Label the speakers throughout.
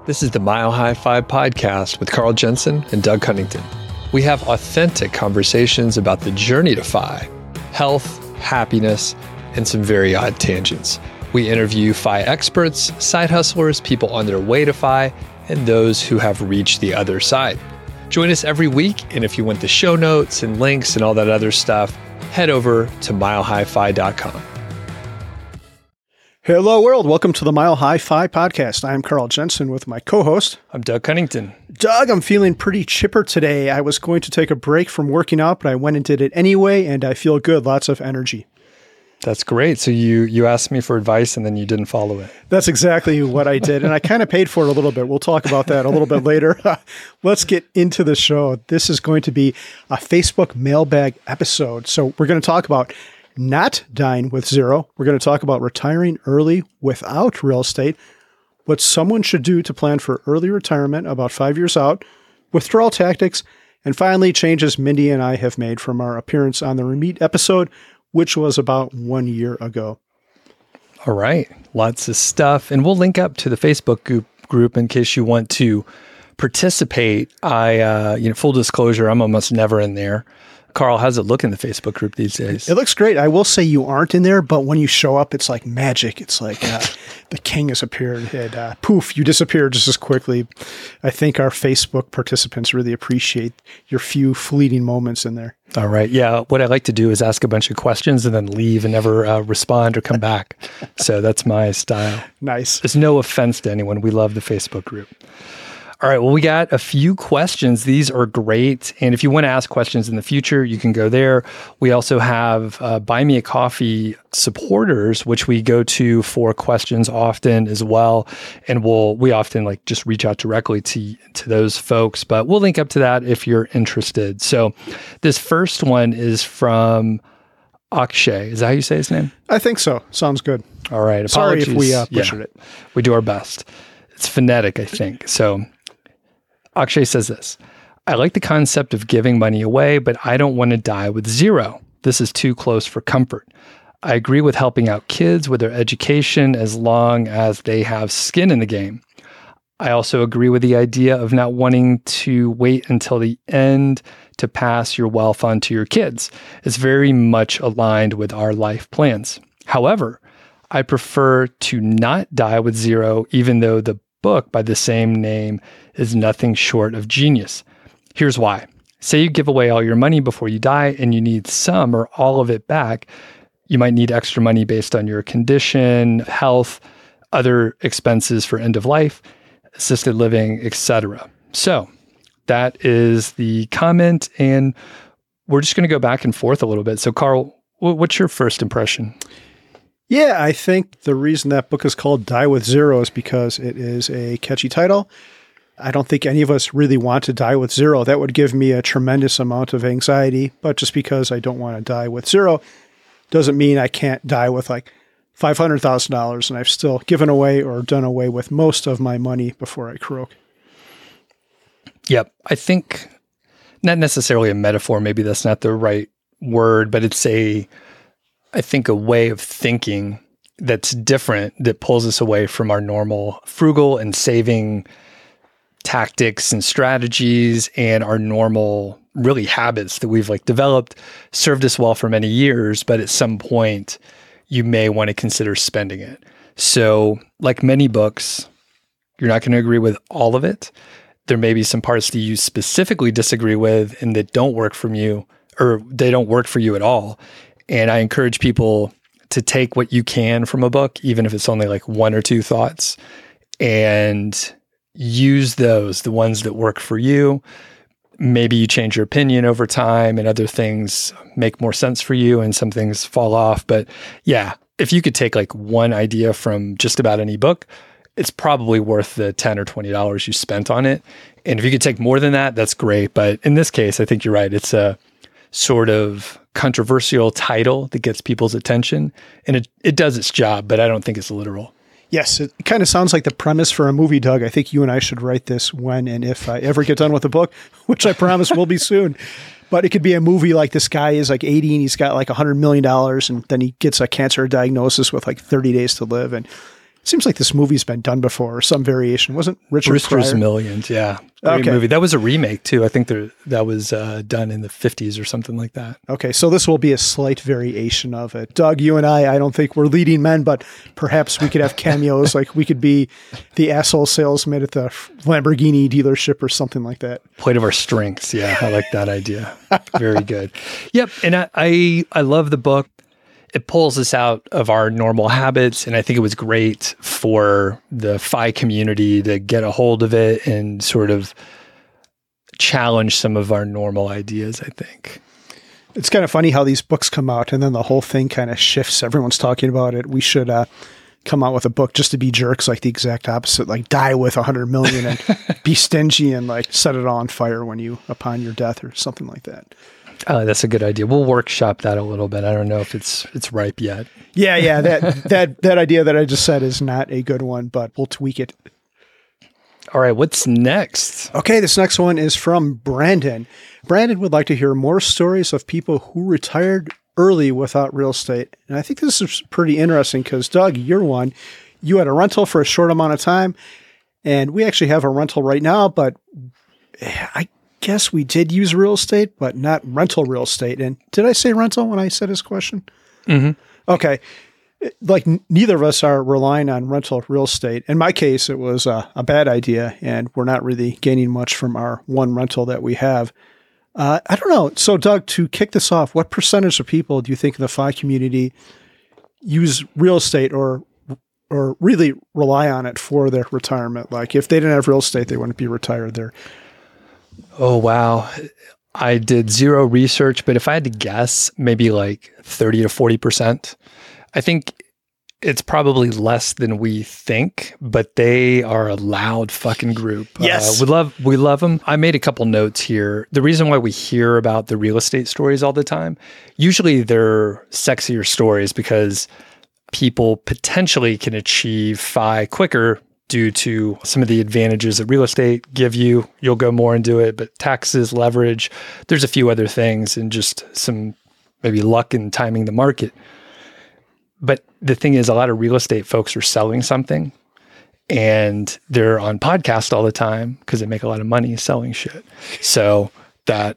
Speaker 1: This is the Mile High 5 podcast with Carl Jensen and Doug Cunnington. We have authentic conversations about the journey to FI, health, happiness, and some very odd tangents. We interview FI experts, side hustlers, people on their way to FI, and those who have reached the other side. Join us every week, and if you want the show notes and links and all that other stuff, head over to milehighfi.com.
Speaker 2: Hello, world. Welcome to the Mile High 5 podcast. I'm Carl Jensen with my co-host.
Speaker 1: I'm Doug Cunnington.
Speaker 2: Doug, I'm feeling pretty chipper today. I was going to take a break from working out, but I went and did it anyway, and I feel good. Lots of energy.
Speaker 1: That's great. So you asked me for advice and then you didn't follow it.
Speaker 2: That's exactly what I did. And I kind of paid for it a little bit. We'll talk about that a little bit later. Let's get into the show. This is going to be a Facebook mailbag episode. So we're going to talk about not dying with zero. We're going to talk about retiring early without real estate, what someone should do to plan for early retirement about 5 years out, withdrawal tactics, and finally, changes Mindy and I have made from our appearance on the Remeet episode, which was about 1 year ago.
Speaker 1: All right. Lots of stuff. And we'll link up to the Facebook group in case you want to participate. Full disclosure, I'm almost never in there. Carl, how's it look in the Facebook group these days?
Speaker 2: It looks great. I will say you aren't in there, but when you show up, it's like magic. It's like the king has appeared and poof, you disappear just as quickly. I think our Facebook participants really appreciate your few fleeting moments in there.
Speaker 1: All right. Yeah. What I like to do is ask a bunch of questions and then leave and never respond or come back. So that's my style.
Speaker 2: Nice.
Speaker 1: There's no offense to anyone. We love the Facebook group. All right. Well, we got a few questions. These are great. And if you want to ask questions in the future, you can go there. We also have Buy Me a Coffee supporters, which we go to for questions often as well. And we often just reach out directly to those folks, but we'll link up to that if you're interested. So this first one is from Akshay. Is that how you say his name?
Speaker 2: I think so. Sounds good.
Speaker 1: All right.
Speaker 2: Apologies. Sorry if we butchered it.
Speaker 1: We do our best. It's phonetic, I think. So Akshay says this: I like the concept of giving money away, but I don't want to die with zero. This is too close for comfort. I agree with helping out kids with their education as long as they have skin in the game. I also agree with the idea of not wanting to wait until the end to pass your wealth on to your kids. It's very much aligned with our life plans. However, I prefer to not die with zero, even though the book by the same name is nothing short of genius. Here's why. Say you give away all your money before you die and you need some or all of it back. You might need extra money based on your condition, health, other expenses for end of life, assisted living, etc. So that is the comment, and we're just going to go back and forth a little bit. So Carl, what's your first impression?
Speaker 2: Yeah, I think the reason that book is called Die with Zero is because it is a catchy title. I don't think any of us really want to die with zero. That would give me a tremendous amount of anxiety, but just because I don't want to die with zero doesn't mean I can't die with $500,000 and I've still given away or done away with most of my money before I croak.
Speaker 1: Yep. I think not necessarily a metaphor, maybe that's not the right word, but it's a way of thinking that's different, that pulls us away from our normal frugal and saving tactics and strategies and our normal really habits that we've developed, served us well for many years, but at some point you may want to consider spending it. So like many books, you're not going to agree with all of it. There may be some parts that you specifically disagree with and that don't work for you, or they don't work for you at all. And I encourage people to take what you can from a book, even if it's only one or two thoughts, and use those, the ones that work for you. Maybe you change your opinion over time and other things make more sense for you and some things fall off. But yeah, if you could take one idea from just about any book, it's probably worth the $10 or $20 you spent on it. And if you could take more than that, that's great. But in this case, I think you're right. It's a sort of controversial title that gets people's attention, and it does its job, but I don't think it's literal.
Speaker 2: Yes, it kind of sounds like the premise for a movie, Doug. I think you and I should write this when and if I ever get done with the book, which I promise will be soon. But it could be a movie like this guy is 80 and he's got $100 million, and then he gets a cancer diagnosis with 30 days to live. And Seems like this movie's been done before, or some variation. Wasn't Richard
Speaker 1: Brewster's
Speaker 2: Pryor?
Speaker 1: Millions, yeah. Great movie. That was a remake, too. I think that was done in the 50s or something like that.
Speaker 2: Okay, so this will be a slight variation of it. Doug, you and I don't think we're leading men, but perhaps we could have cameos, like we could be the asshole salesman at the Lamborghini dealership or something like that.
Speaker 1: Play to our strengths, yeah. I like that idea. Very good. Yep, and I love the book. It pulls us out of our normal habits, and I think it was great for the FI community to get a hold of it and sort of challenge some of our normal ideas, I think.
Speaker 2: It's kind of funny how these books come out, and then the whole thing kind of shifts. Everyone's talking about it. We should come out with a book just to be jerks, like the exact opposite, like die with 100 million and be stingy and like set it all on fire upon your death or something like that.
Speaker 1: That's a good idea. We'll workshop that a little bit. I don't know if it's ripe yet.
Speaker 2: Yeah. That idea that I just said is not a good one, but we'll tweak it.
Speaker 1: All right. What's next?
Speaker 2: Okay. This next one is from Brandon. Brandon would like to hear more stories of people who retired early without real estate. And I think this is pretty interesting because, Doug, you're one. You had a rental for a short amount of time, and we actually have a rental right now, but I guess we did use real estate, but not rental real estate. And did I say rental when I said his question?
Speaker 1: Mm-hmm.
Speaker 2: Okay. Like neither of us are relying on rental real estate. In my case, it was a bad idea, and we're not really gaining much from our one rental that we have. I don't know. So, Doug, to kick this off, what percentage of people do you think in the FI community use real estate or really rely on it for their retirement? Like if they didn't have real estate, they wouldn't be retired there.
Speaker 1: Oh, wow. I did zero research, but if I had to guess, maybe like 30 to 40%. I think it's probably less than we think, but they are a loud fucking group.
Speaker 2: Yes.
Speaker 1: We love them. I made a couple notes here. The reason why we hear about the real estate stories all the time, usually they're sexier stories because people potentially can achieve FI quicker due to some of the advantages that real estate give you. You'll go more into it, but taxes, leverage, there's a few other things and just some maybe luck in timing the market. But the thing is, a lot of real estate folks are selling something and they're on podcasts all the time because they make a lot of money selling shit. So that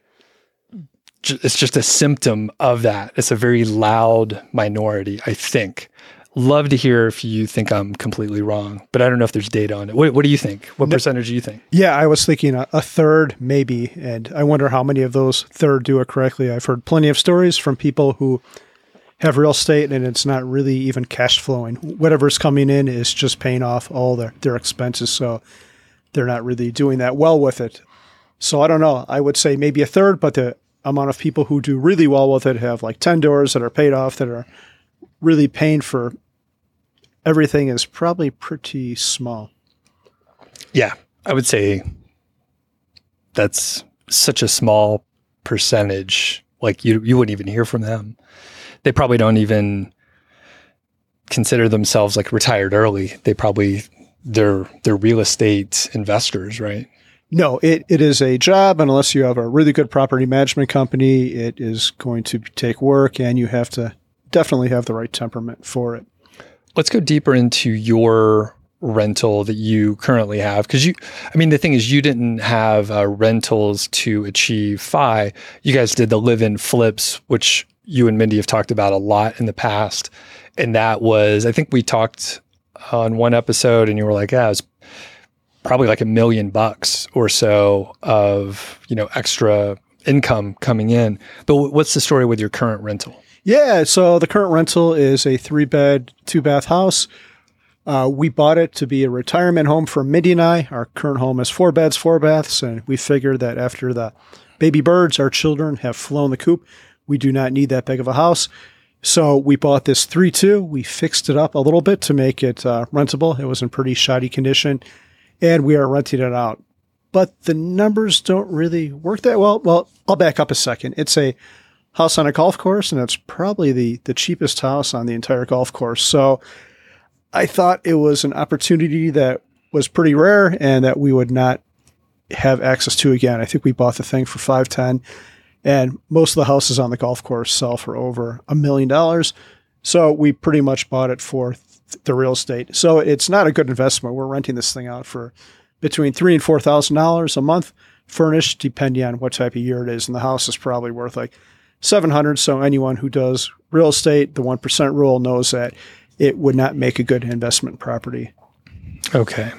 Speaker 1: it's just a symptom of that. It's a very loud minority, I think. Love to hear if you think I'm completely wrong, but I don't know if there's data on it. What do you think? What percentage do you think?
Speaker 2: Yeah, I was thinking a third maybe, and I wonder how many of those third do it correctly. I've heard plenty of stories from people who have real estate and it's not really even cash flowing. Whatever's coming in is just paying off all their expenses, so they're not really doing that well with it. So I don't know. I would say maybe a third, but the amount of people who do really well with it have like 10 doors that are paid off that are really paying for everything is probably pretty small.
Speaker 1: Yeah, I would say that's such a small percentage. Like you wouldn't even hear from them. They probably don't even consider themselves like retired early. They're real estate investors, right?
Speaker 2: No, it is a job, and unless you have a really good property management company, it is going to take work, and you have to definitely have the right temperament for it.
Speaker 1: Let's go deeper into your rental that you currently have. Because the thing is, you didn't have rentals to achieve FI. You guys did the live-in flips, which you and Mindy have talked about a lot in the past. And that was, I think we talked on one episode and you were like, yeah, it was probably like $1 million or so of, extra income coming in. But what's the story with your current rental?
Speaker 2: Yeah, so the current rental is a 3-bed, 2-bath house. We bought it to be a retirement home for Mindy and I. Our current home is 4 beds, 4 baths, and we figured that after the baby birds, our children have flown the coop, we do not need that big of a house. So we bought this 3-2. We fixed it up a little bit to make it rentable. It was in pretty shoddy condition, and we are renting it out. But the numbers don't really work that well. Well, I'll back up a second. It's a house on a golf course, and it's probably the cheapest house on the entire golf course. So I thought it was an opportunity that was pretty rare and that we would not have access to again. I think we bought the thing for $510,000, and most of the houses on the golf course sell for over $1 million. So we pretty much bought it for the real estate. So it's not a good investment. We're renting this thing out for between $3,000 and $4,000 a month, furnished, depending on what type of year it is. And the house is probably worth like $700. So anyone who does real estate, the 1% rule, knows that it would not make a good investment property.
Speaker 1: Okay.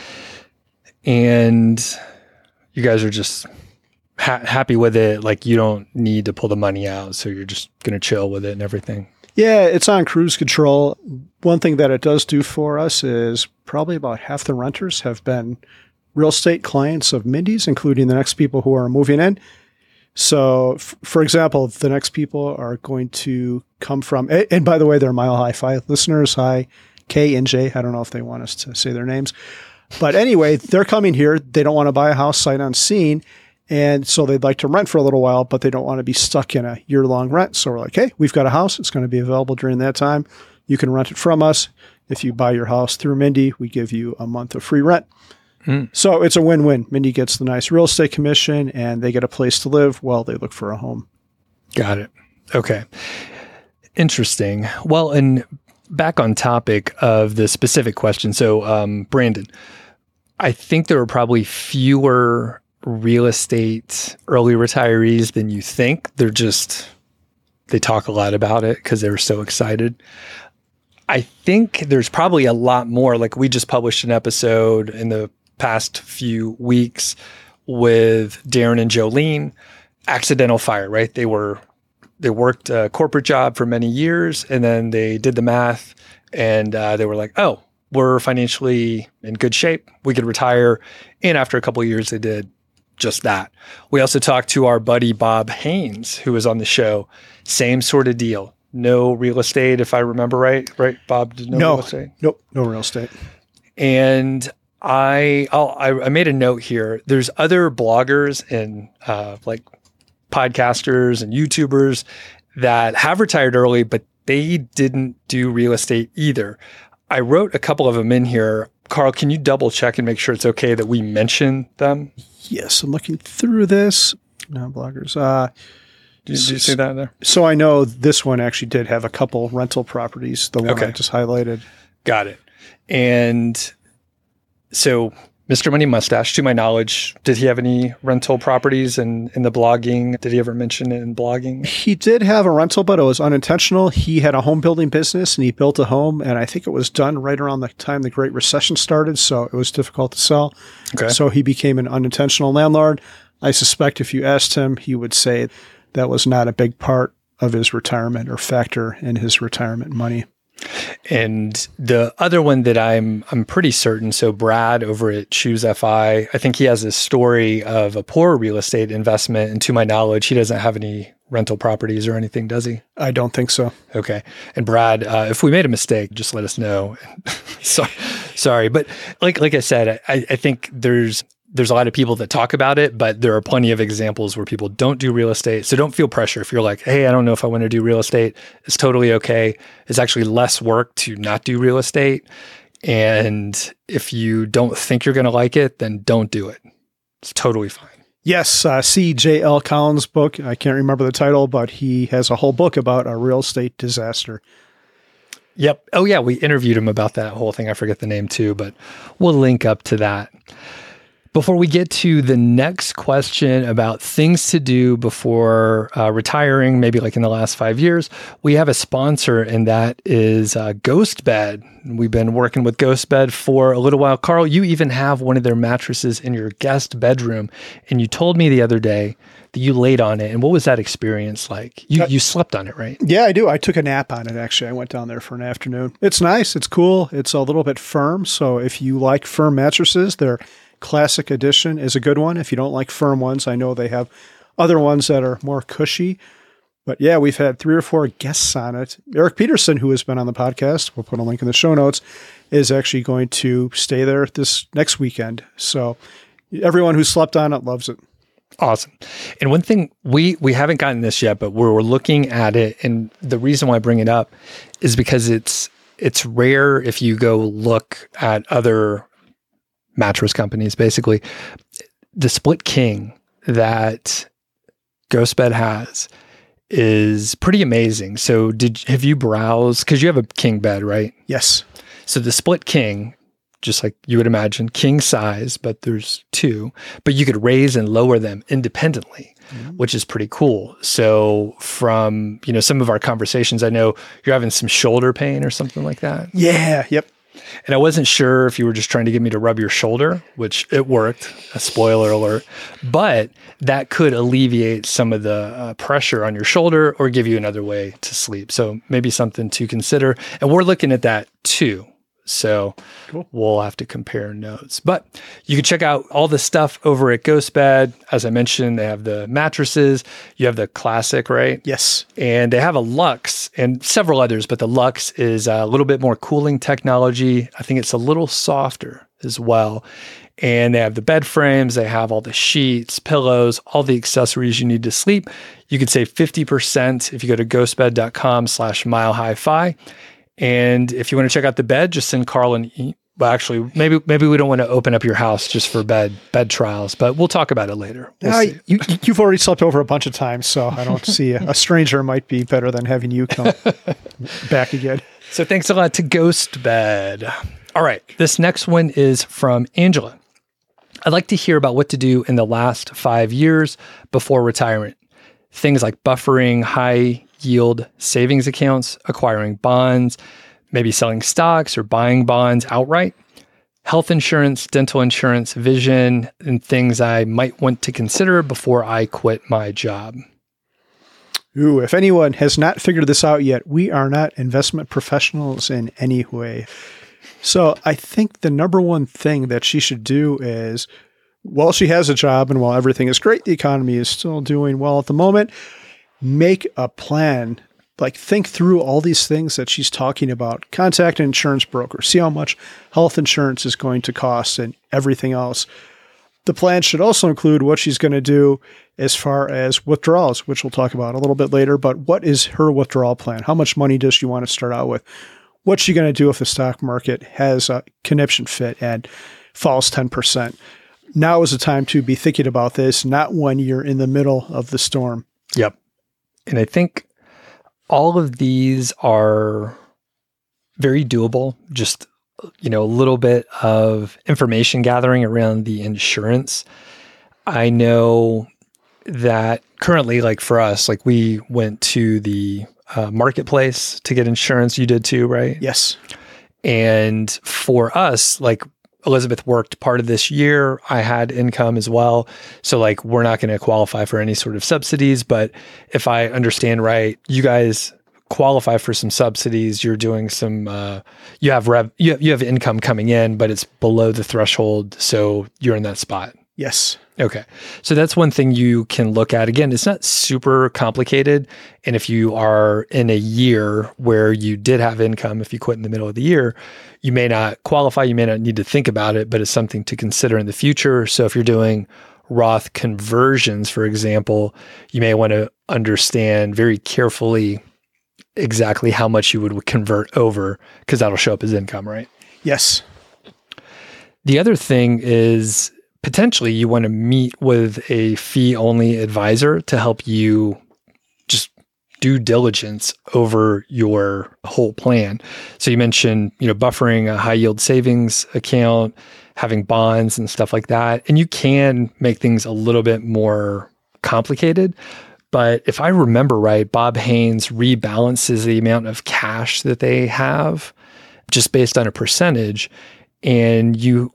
Speaker 1: And you guys are just happy with it. Like you don't need to pull the money out. So you're just going to chill with it and everything.
Speaker 2: Yeah, it's on cruise control. One thing that it does do for us is probably about half the renters have been real estate clients of Mindy's, including the next people who are moving in. So, for example, the next people are going to come from, and by the way, they're Mile High 5 listeners. Hi, K and J. I don't know if they want us to say their names. But anyway, they're coming here. They don't want to buy a house sight unseen. And so they'd like to rent for a little while, but they don't want to be stuck in a year-long rent. So we're like, hey, we've got a house. It's going to be available during that time. You can rent it from us. If you buy your house through Mindy, we give you a month of free rent. So it's a win-win. Mindy gets the nice real estate commission, and they get a place to live while they look for a home.
Speaker 1: Got it. Okay. Interesting. Well, and back on topic of the specific question. So, Brandon, I think there are probably fewer real estate early retirees than you think. They talk a lot about it because they were so excited. I think there's probably a lot more. Like we just published an episode in the past few weeks with Darren and Jolene, accidental fire, right? They worked a corporate job for many years and then they did the math and they were like, oh, we're financially in good shape. We could retire. And after a couple of years, they did just that. We also talked to our buddy Bob Haynes, who was on the show. Same sort of deal. No real estate, if I remember right. Right, Bob? No real estate?
Speaker 2: Nope, no real estate.
Speaker 1: And I made a note here. There's other bloggers and like podcasters and YouTubers that have retired early, but they didn't do real estate either. I wrote a couple of them in here. Carl, can you double check and make sure it's okay that we mention them?
Speaker 2: Yes, I'm looking through this. No bloggers.
Speaker 1: Did you see that there?
Speaker 2: So I know this one actually did have a couple rental properties, the one I just highlighted.
Speaker 1: Got it. And so Mr. Money Mustache, to my knowledge, did he have any rental properties in the blogging? Did he ever mention it in blogging?
Speaker 2: He did have a rental, but it was unintentional. He had a home building business and he built a home. And I think it was done right around the time the Great Recession started. So it was difficult to sell.
Speaker 1: Okay.
Speaker 2: So he became an unintentional landlord. I suspect if you asked him, he would say that was not a big part of his retirement or factor in his retirement money.
Speaker 1: And the other one that I'm pretty certain, so Brad over at Choose FI, I think he has this story of a poor real estate investment. And to my knowledge, he doesn't have any rental properties or anything, does he?
Speaker 2: I don't think so.
Speaker 1: Okay. And Brad, if we made a mistake, just let us know. Sorry. But like I said, I think there's a lot of people that talk about it, but there are plenty of examples where people don't do real estate. So don't feel pressure. If you're like, hey, I don't know if I want to do real estate, it's totally okay. It's actually less work to not do real estate. And if you don't think you're going to like it, then don't do it. It's totally fine.
Speaker 2: Yes. See J.L. Collins' book. I can't remember the title, but he has a whole book about a real estate disaster.
Speaker 1: Yep. Oh, yeah. We interviewed him about that whole thing. I forget the name too, but we'll link up to that. Before we get to the next question about things to do before retiring, maybe like in the last 5 years, we have a sponsor, and that is GhostBed. We've been working with GhostBed for a little while. Carl, you even have one of their mattresses in your guest bedroom, and you told me the other day that you laid on it. And what was that experience like? You slept on it, right?
Speaker 2: Yeah, I do. I took a nap on it, actually. I went down there for an afternoon. It's nice. It's cool. It's a little bit firm. So if you like firm mattresses, they're Classic Edition is a good one. If you don't like firm ones, I know they have other ones that are more cushy. But yeah, we've had 3 or 4 guests on it. Eric Peterson, who has been on the podcast, we'll put a link in the show notes, is actually going to stay there this next weekend. So everyone who slept on it loves it.
Speaker 1: Awesome. And one thing, we haven't gotten this yet, but we're looking at it. And the reason why I bring it up is because it's rare if you go look at other mattress companies. Basically, the split king that GhostBed has is pretty amazing. So have you browsed, because you have a king bed, right?
Speaker 2: Yes.
Speaker 1: So the split king, just like you would imagine, king size, but there's two, but you could raise and lower them independently, which is pretty cool. So from, some of our conversations, I know you're having some shoulder pain or something like that.
Speaker 2: Yeah. Yep.
Speaker 1: And I wasn't sure if you were just trying to get me to rub your shoulder, which it worked, a spoiler alert, but that could alleviate some of the pressure on your shoulder or give you another way to sleep. So maybe something to consider. And we're looking at that too. So cool. We'll have to compare notes. But you can check out all the stuff over at GhostBed. As I mentioned, they have the mattresses. You have the Classic, right?
Speaker 2: Yes.
Speaker 1: And they have a Luxe and several others, but the Luxe is a little bit more cooling technology. I think it's a little softer as well. And they have the bed frames. They have all the sheets, pillows, all the accessories you need to sleep. You could save 50% if you go to ghostbed.com/milehighfi. And if you want to check out the bed, just send Carl well, actually, maybe we don't want to open up your house just for bed trials, but we'll talk about it later.
Speaker 2: You've already slept over a bunch of times, so I don't see a stranger might be better than having you come back again.
Speaker 1: So thanks a lot to GhostBed. All right, this next one is from Angela. I'd like to hear about what to do in the last 5 years before retirement. Things like buffering high yield savings accounts, acquiring bonds, maybe selling stocks or buying bonds outright, health insurance, dental insurance, vision, and things I might want to consider before I quit my job.
Speaker 2: Ooh, if anyone has not figured this out yet, we are not investment professionals in any way. So I think the number one thing that she should do is, while she has a job and while everything is great, the economy is still doing well at the moment, make a plan. Like, think through all these things that she's talking about. Contact an insurance broker. See how much health insurance is going to cost and everything else. The plan should also include what she's going to do as far as withdrawals, which we'll talk about a little bit later. But what is her withdrawal plan? How much money does she want to start out with? What's she going to do if the stock market has a conniption fit and falls 10%? Now is the time to be thinking about this, not when you're in the middle of the storm.
Speaker 1: Yep. And I think all of these are very doable. Just, a little bit of information gathering around the insurance. I know that currently, like for us, like we went to the marketplace to get insurance. You did too, right?
Speaker 2: Yes.
Speaker 1: And for us, like Elizabeth worked part of this year. I had income as well. So like, we're not going to qualify for any sort of subsidies, but if I understand right, you guys qualify for some subsidies. You're doing some, you have income coming in, but it's below the threshold. So you're in that spot.
Speaker 2: Yes.
Speaker 1: Okay. So that's one thing you can look at. Again, it's not super complicated. And if you are in a year where you did have income, if you quit in the middle of the year, you may not qualify. You may not need to think about it, but it's something to consider in the future. So if you're doing Roth conversions, for example, you may want to understand very carefully exactly how much you would convert over, because that'll show up as income, right?
Speaker 2: Yes.
Speaker 1: The other thing is, potentially you want to meet with a fee-only advisor to help you just due diligence over your whole plan. So you mentioned, buffering a high-yield savings account, having bonds and stuff like that. And you can make things a little bit more complicated. But if I remember right, Bob Haynes rebalances the amount of cash that they have just based on a percentage. And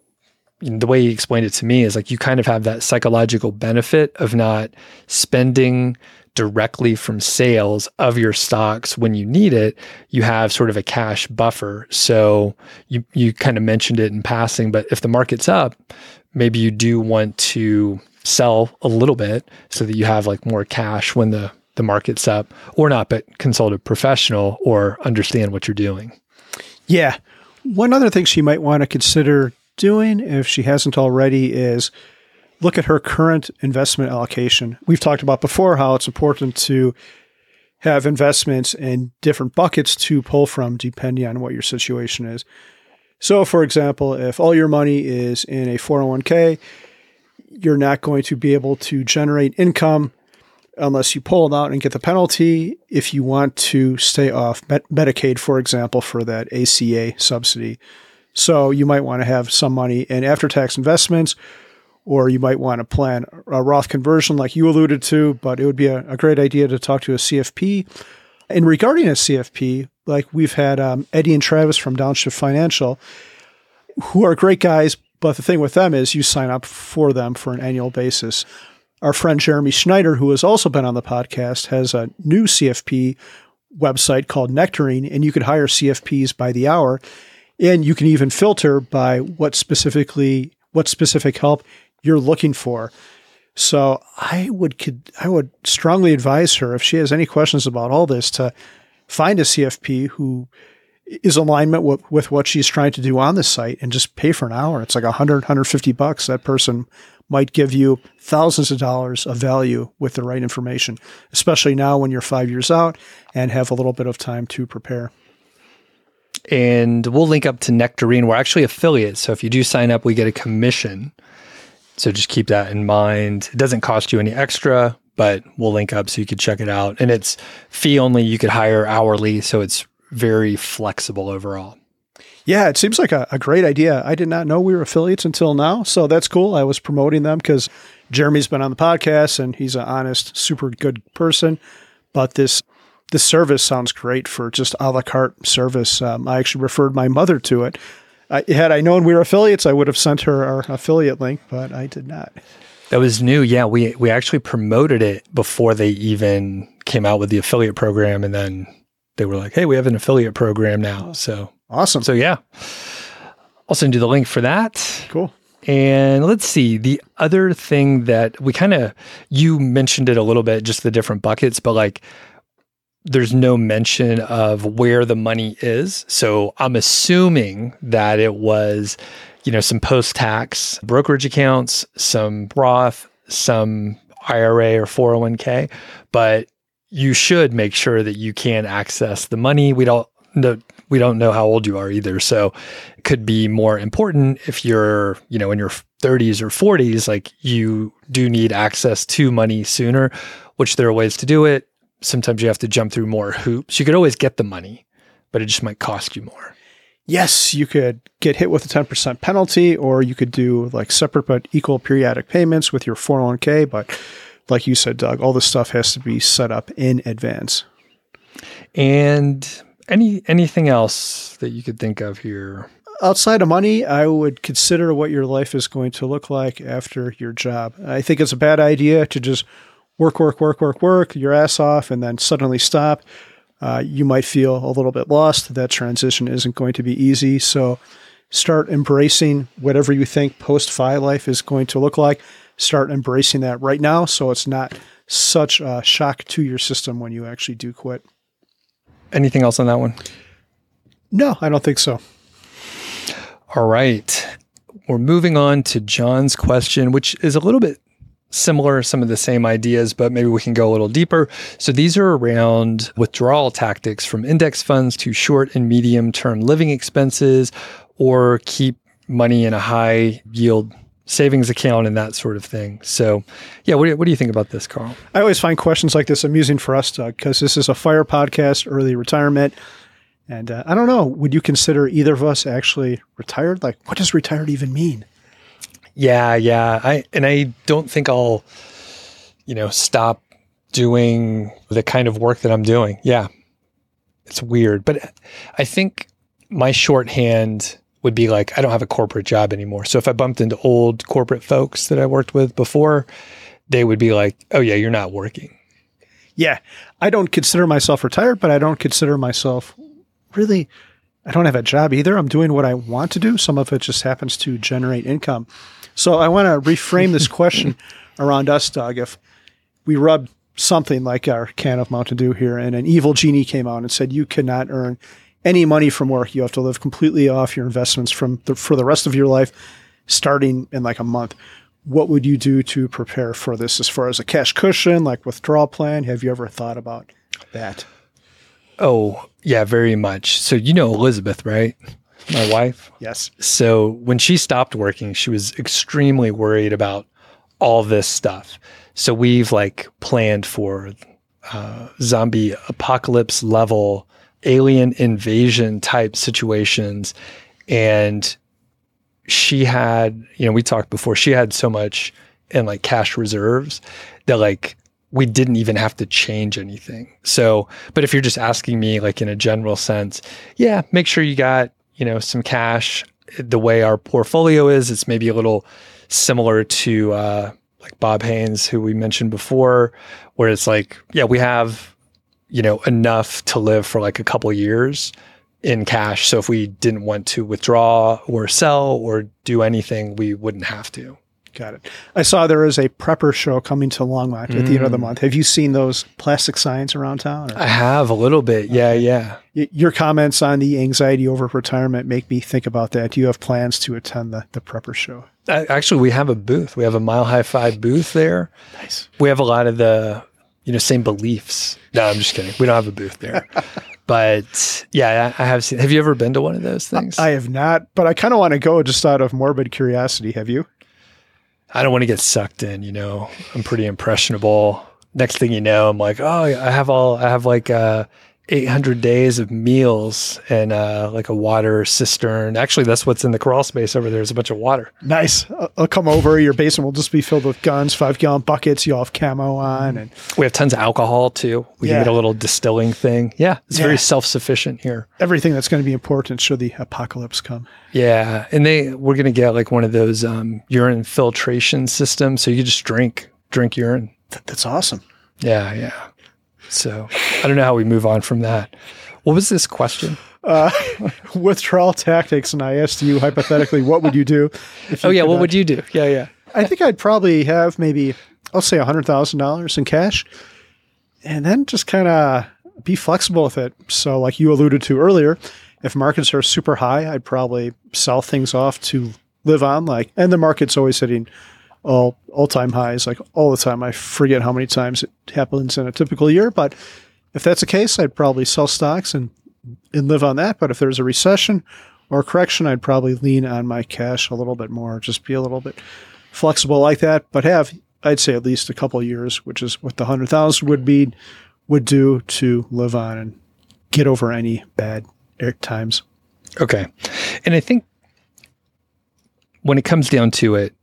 Speaker 1: the way he explained it to me is like, you kind of have that psychological benefit of not spending directly from sales of your stocks when you need it. You have sort of a cash buffer. So you kind of mentioned it in passing, but if the market's up, maybe you do want to sell a little bit so that you have like more cash when the market's up, or not, but consult a professional or understand what you're doing.
Speaker 2: Yeah. One other thing she might want to consider doing, if she hasn't already, is look at her current investment allocation. We've talked about before how it's important to have investments in different buckets to pull from depending on what your situation is. So, for example, if all your money is in a 401k, you're not going to be able to generate income unless you pull them out and get the penalty if you want to stay off Medicaid, for example, for that ACA subsidy. So you might want to have some money in after-tax investments, or you might want to plan a Roth conversion like you alluded to, but it would be a great idea to talk to a CFP. And regarding a CFP, like we've had Eddie and Travis from Downshift Financial, who are great guys, but the thing with them is you sign up for them for an annual basis. Our friend Jeremy Schneider, who has also been on the podcast, has a new CFP website called Nectarine, and you could hire CFPs by the hour. And you can even filter by what specific help you're looking for. So I would strongly advise her, if she has any questions about all this, to find a CFP who is alignment with what she's trying to do on the site and just pay for an hour. It's like $100-$150. That person might give you thousands of dollars of value with the right information, especially now when you're 5 years out and have a little bit of time to prepare.
Speaker 1: And we'll link up to Nectarine. We're actually affiliates. So if you do sign up, we get a commission. So just keep that in mind. It doesn't cost you any extra, but we'll link up so you could check it out. And it's fee only. You could hire hourly. So it's very flexible overall.
Speaker 2: Yeah, it seems like a great idea. I did not know we were affiliates until now. So that's cool. I was promoting them because Jeremy's been on the podcast and he's an honest, super good person. But this service sounds great for just a la carte service. I actually referred my mother to it. Had I known we were affiliates, I would have sent her our affiliate link, but I did not.
Speaker 1: That was new. Yeah, we actually promoted it before they even came out with the affiliate program. And then they were like, hey, we have an affiliate program now. So
Speaker 2: awesome.
Speaker 1: So yeah, I'll send you the link for that.
Speaker 2: Cool.
Speaker 1: And let's see, the other thing that you mentioned it a little bit, just the different buckets, but like, there's no mention of where the money is. So I'm assuming that it was, some post-tax brokerage accounts, some Roth, some IRA or 401k, but you should make sure that you can access the money. We don't know how old you are either. So it could be more important if you're, in your 30s or 40s, like you do need access to money sooner, which there are ways to do it. Sometimes you have to jump through more hoops. You could always get the money, but it just might cost you more.
Speaker 2: Yes, you could get hit with a 10% penalty, or you could do like separate but equal periodic payments with your 401k. But like you said, Doug, all this stuff has to be set up in advance.
Speaker 1: And anything else that you could think of here?
Speaker 2: Outside of money, I would consider what your life is going to look like after your job. I think it's a bad idea to just work your ass off and then suddenly stop. You might feel a little bit lost. That transition isn't going to be easy. So start embracing whatever you think post-FI life is going to look like. Start embracing that right now so it's not such a shock to your system when you actually do quit.
Speaker 1: Anything else on that one?
Speaker 2: No, I don't think so.
Speaker 1: All right. We're moving on to John's question, which is a little bit similar, some of the same ideas, but maybe we can go a little deeper. So these are around withdrawal tactics from index funds to short and medium term living expenses, or keep money in a high yield savings account and that sort of thing. So yeah, what do you think about this, Carl?
Speaker 2: I always find questions like this amusing for us, Doug, because this is a FIRE podcast, early retirement. And I don't know, would you consider either of us actually retired? Like, what does retired even mean?
Speaker 1: Yeah. I don't think I'll, stop doing the kind of work that I'm doing. Yeah. It's weird. But I think my shorthand would be like, I don't have a corporate job anymore. So if I bumped into old corporate folks that I worked with before, they would be like, oh yeah, you're not working.
Speaker 2: Yeah. I don't consider myself retired, but I don't consider myself really, I don't have a job either. I'm doing what I want to do. Some of it just happens to generate income. So I want to reframe this question around us, Doug. If we rubbed something like our can of Mountain Dew here and an evil genie came out and said, you cannot earn any money from work. You have to live completely off your investments for the rest of your life, starting in like a month. What would you do to prepare for this as far as a cash cushion, like withdrawal plan? Have you ever thought about that?
Speaker 1: Oh, yeah, very much. So Elizabeth, right? My wife?
Speaker 2: Yes.
Speaker 1: So when she stopped working, she was extremely worried about all this stuff. So we've like planned for zombie apocalypse level alien invasion type situations. And she had, we talked before, she had so much in like cash reserves that like we didn't even have to change anything. So, but if you're just asking me like in a general sense, yeah, make sure you got, some cash. The way our portfolio is, it's maybe a little similar to like Bob Haynes, who we mentioned before, where it's like, yeah, we have, enough to live for like a couple years in cash. So if we didn't want to withdraw or sell or do anything, we wouldn't have to.
Speaker 2: Got it. I saw there is a prepper show coming to Longmont at the end of the month. Have you seen those plastic signs around town? Or?
Speaker 1: I have a little bit. Yeah, yeah.
Speaker 2: Your comments on the anxiety over retirement make me think about that. Do you have plans to attend the prepper show?
Speaker 1: Actually, we have a booth. We have a Mile High Five booth there.
Speaker 2: Nice.
Speaker 1: We have a lot of the, same beliefs. No, I'm just kidding. We don't have a booth there. But yeah, I have seen. Have you ever been to one of those things?
Speaker 2: I have not, but I kind of want to go just out of morbid curiosity. Have you?
Speaker 1: I don't want to get sucked in, I'm pretty impressionable. Next thing you know, I'm like, oh, I have like 800 days of meals and like a water cistern. Actually, that's what's in the crawl space over there is a bunch of water.
Speaker 2: Nice. I'll come over. Your basement will just be filled with guns, 5-gallon buckets. You'll have camo on. And
Speaker 1: we have tons of alcohol too. We can get a little distilling thing. Yeah. It's very self-sufficient here.
Speaker 2: Everything that's going to be important should the apocalypse come.
Speaker 1: Yeah. And we're going to get like one of those urine filtration systems. So you can just drink urine.
Speaker 2: That's awesome.
Speaker 1: Yeah. Yeah. So I don't know how we move on from that. What was this question?
Speaker 2: Withdrawal tactics. And I asked you hypothetically, what would you do?
Speaker 1: What would you do? Yeah, yeah.
Speaker 2: I think I'd probably have maybe, I'll say $100,000 in cash and then just kind of be flexible with it. So like you alluded to earlier, if markets are super high, I'd probably sell things off to live on and the market's always hitting all-time highs, like all the time. I forget how many times it happens in a typical year, but if that's the case, I'd probably sell stocks and live on that. But if there's a recession or a correction, I'd probably lean on my cash a little bit more, just be a little bit flexible like that, but have, I'd say, at least a couple of years, which is what the 100,000 would do to live on and get over any bad times.
Speaker 1: Okay. And I think when it comes down to it,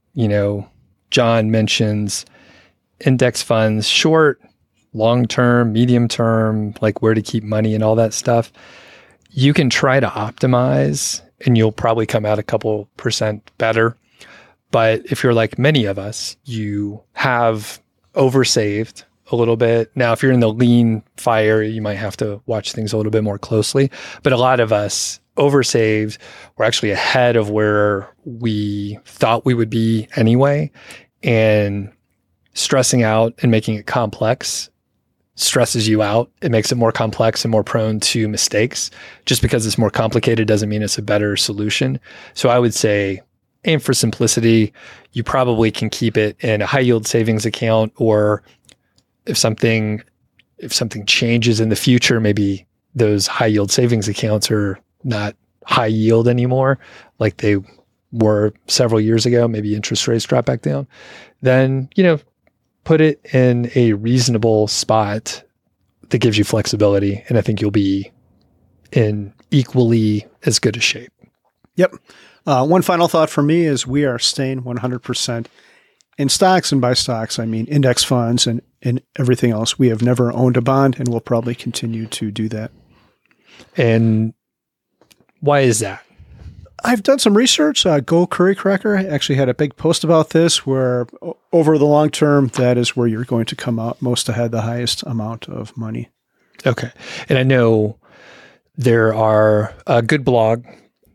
Speaker 1: John mentions index funds, short, long-term, medium-term, like where to keep money and all that stuff. You can try to optimize and you'll probably come out a couple percent better. But if you're like many of us, you have oversaved a little bit. Now, if you're in the lean fire, you might have to watch things a little bit more closely. But a lot of us oversaved. We're actually ahead of where we thought we would be anyway. And stressing out and making it complex stresses you out. It makes it more complex and more prone to mistakes. Just because it's more complicated doesn't mean it's a better solution. So I would say aim for simplicity. You probably can keep it in a high yield savings account, or if something changes in the future, maybe those high yield savings accounts are not high yield anymore like they were several years ago, maybe interest rates drop back down, then, put it in a reasonable spot that gives you flexibility. And I think you'll be in equally as good a shape.
Speaker 2: Yep. One final thought for me is we are staying 100% in stocks, and by stocks, I mean index funds and everything else. We have never owned a bond and we'll probably continue to do that.
Speaker 1: And why is that?
Speaker 2: I've done some research. Go Curry Cracker actually had a big post about this where over the long term, that is where you're going to come out most ahead, the highest amount of money.
Speaker 1: Okay. And I know there are a good blog.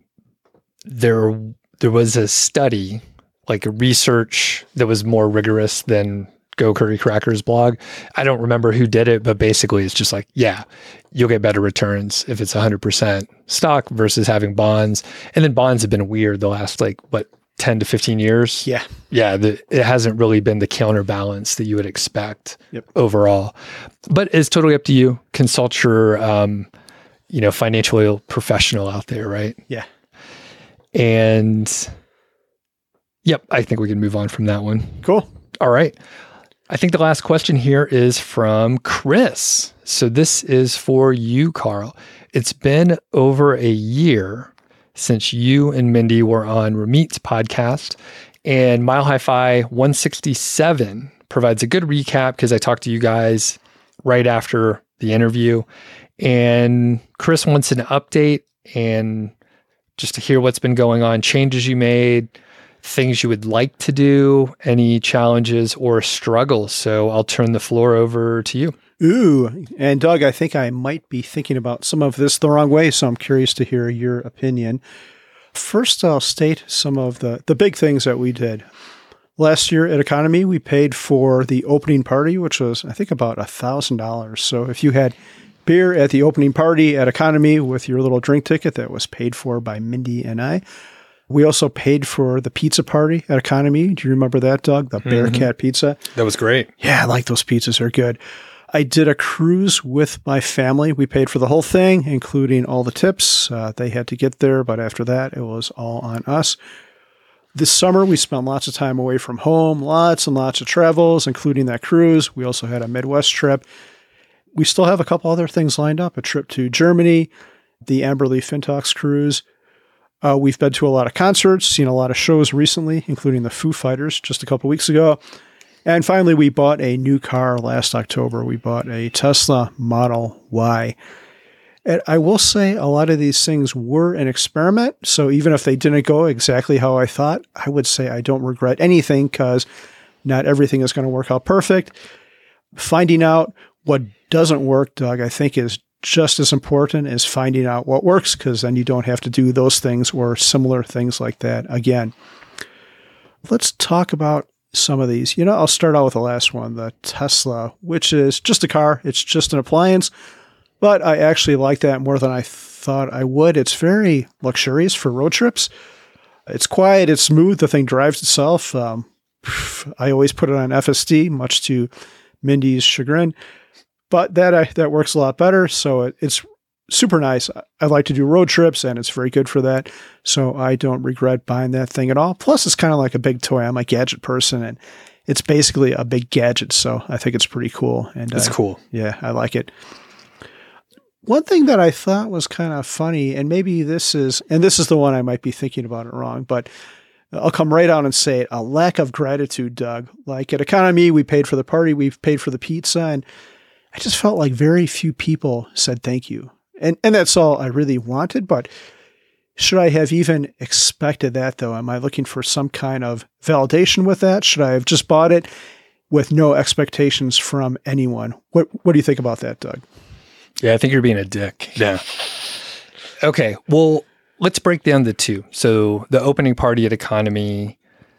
Speaker 1: There was a study, like a research that was more rigorous than Go Curry Cracker's blog. I don't remember who did it, but basically it's just like, yeah, you'll get better returns if it's 100% stock versus having bonds. And then bonds have been weird the last 10 to 15 years.
Speaker 2: Yeah.
Speaker 1: Yeah. It hasn't really been the counterbalance that you would expect overall, but it's totally up to you. Consult your, financial professional out there. Right.
Speaker 2: Yeah.
Speaker 1: And yep, I think we can move on from that one.
Speaker 2: Cool.
Speaker 1: All right. I think the last question here is from Chris. So this is for you, Carl. It's been over a year since you and Mindy were on Ramit's podcast, and Mile High Fi 167 provides a good recap because I talked to you guys right after the interview. And Chris wants an update and just to hear what's been going on, changes you made, things you would like to do, any challenges or struggles. So I'll turn the floor over to you.
Speaker 2: Ooh, and Doug, I think I might be thinking about some of this the wrong way, so I'm curious to hear your opinion. First, I'll state some of the big things that we did. Last year at Economy, we paid for the opening party, which was, I think, about $1,000. So if you had beer at the opening party at Economy with your little drink ticket, that was paid for by Mindy and I. We also paid for the pizza party at Economy. Do you remember that, Doug? The Bearcat pizza?
Speaker 1: That was great.
Speaker 2: Yeah, I like those pizzas. They're good. I did a cruise with my family. We paid for the whole thing, including all the tips. They had to get there, but after that, it was all on us. This summer, we spent lots of time away from home, lots and lots of travels, including that cruise. We also had a Midwest trip. We still have a couple other things lined up, a trip to Germany, the Amberley Fintalks cruise. We've been to a lot of concerts, seen a lot of shows recently, including the Foo Fighters just a couple weeks ago. And finally, we bought a new car last October. We bought a Tesla Model Y. And I will say a lot of these things were an experiment. So even if they didn't go exactly how I thought, I would say I don't regret anything because not everything is going to work out perfect. Finding out what doesn't work, Doug, I think is just as important as finding out what works, because then you don't have to do those things or similar things like that again. Let's talk about some of these. I'll start out with the last one, the Tesla, which is just a car. It's just an appliance, but I actually like that more than I thought I would. It's very luxurious for road trips. It's quiet. It's smooth. The thing drives itself. I always put it on FSD, much to Mindy's chagrin, but that works a lot better. So it's super nice. I like to do road trips, and it's very good for that. So I don't regret buying that thing at all. Plus, it's kind of like a big toy. I'm a gadget person, and it's basically a big gadget. So I think it's pretty cool. And
Speaker 1: it's cool.
Speaker 2: Yeah, I like it. One thing that I thought was kind of funny, and maybe this is the one I might be thinking about it wrong, but I'll come right out and say it, a lack of gratitude, Doug. Like at Economy, we paid for the party, we've paid for the pizza, and I just felt like very few people said thank you. And that's all I really wanted, but should I have even expected that, though? Am I looking for some kind of validation with that? Should I have just bought it with no expectations from anyone? What do you think about that, Doug?
Speaker 1: Yeah, I think you're being a dick. Yeah. Okay, well, let's break down the two. So the opening party at Economy,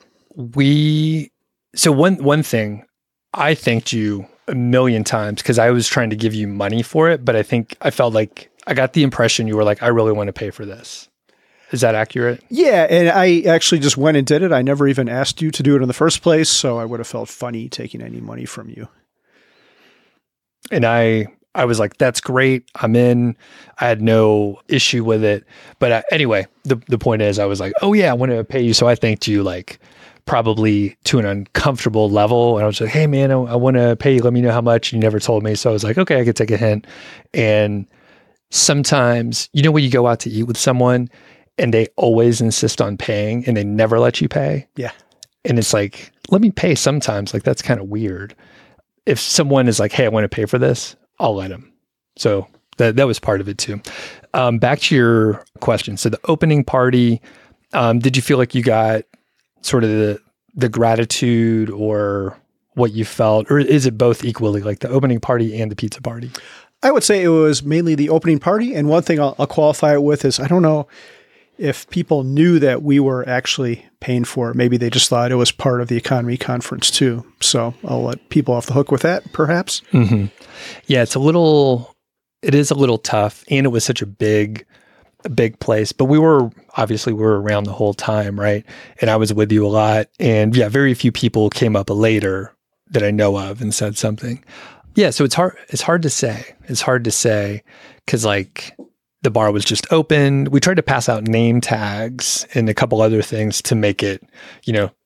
Speaker 1: so one thing, I thanked you a million times because I was trying to give you money for it, but I felt like I got the impression you were like, I really want to pay for this. Is that accurate? Yeah,
Speaker 2: and I actually just went and did it. I never even asked you to do it in the first place, so I would have felt funny taking any money from you.
Speaker 1: And I was like, that's great. I'm in. I had no issue with it. But anyway, the point is I was like, oh yeah, I want to pay you. So I thanked you like probably to an uncomfortable level. And I was like, hey man, I want to pay you. Let me know how much. You never told me. So I was like, okay, I could take a hint. And sometimes, when you go out to eat with someone and they always insist on paying and they never let you pay.
Speaker 2: Yeah.
Speaker 1: And it's like, let me pay sometimes. Like, that's kind of weird. If someone is like, hey, I want to pay for this, I'll let them. So that was part of it too. Back to your question. So the opening party, did you feel like you got sort of the gratitude or what you felt, or is it both equally, like the opening party and the pizza party?
Speaker 2: I would say it was mainly the opening party. And one thing I'll qualify it with is I don't know if people knew that we were actually paying for it. Maybe they just thought it was part of the Economy conference too. So I'll let people off the hook with that, perhaps.
Speaker 1: Mm-hmm. Yeah, it is a little tough. And it was such a big place, but we were around the whole time, right? And I was with you a lot. And yeah, very few people came up later that I know of and said something. Yeah, so it's hard to say. It's hard to say because like the bar was just open. We tried to pass out name tags and a couple other things to make it,